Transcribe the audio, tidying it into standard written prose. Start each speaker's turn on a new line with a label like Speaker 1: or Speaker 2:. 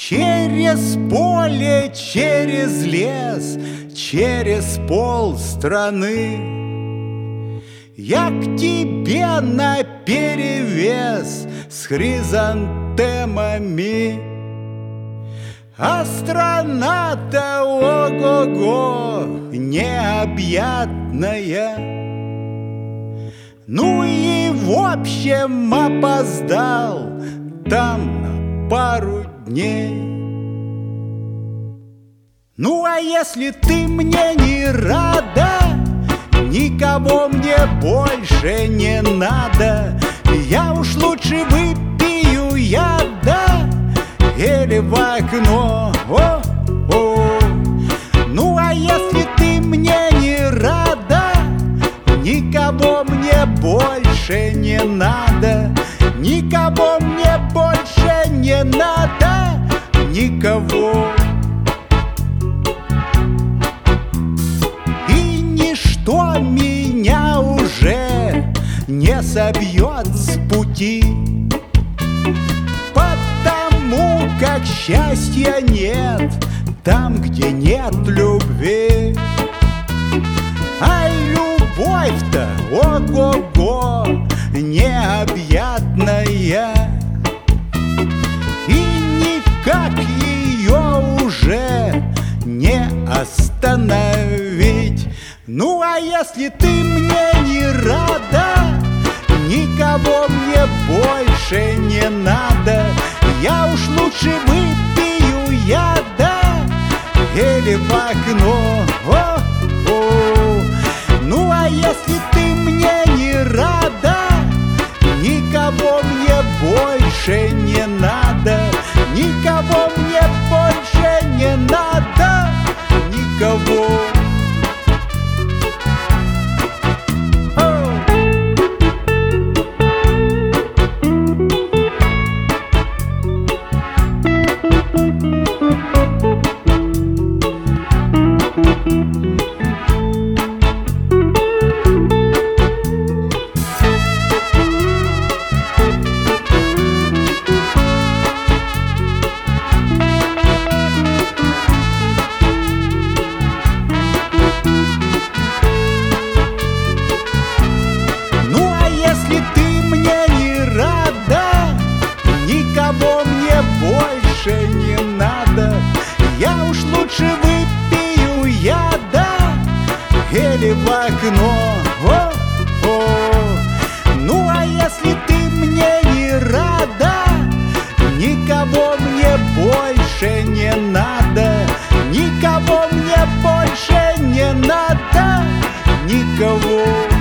Speaker 1: Через поле, через лес, через полстраны я к тебе наперевес с хризантемами. А страна-то ого-го необъятная. Ну и в общем опоздал там на пару дней. Ну а если ты мне не рада, никого мне больше не надо. Я уж лучше выпью яда или в окно. О-о. Ну а если ты мне не рада, никого мне больше не надо. Никого мне больше не надо. Никого. И ничто меня уже не собьет с пути, потому как счастья нет там, где нет любви. А любовь-то ого-го необъятная, и никак ее уже не остановить. Ну а если ты мне не рада, никого мне больше не надо. Я уж лучше выпью яда или в окно. О-о. Ну а если ты мне не рада, никого мне больше не надо. Никого мне больше не надо. Никого. Больше не надо. Я уж лучше выпью яда или в окно. О-о. Ну а если ты мне не рада, никого мне больше не надо. Никого мне больше не надо. Никого.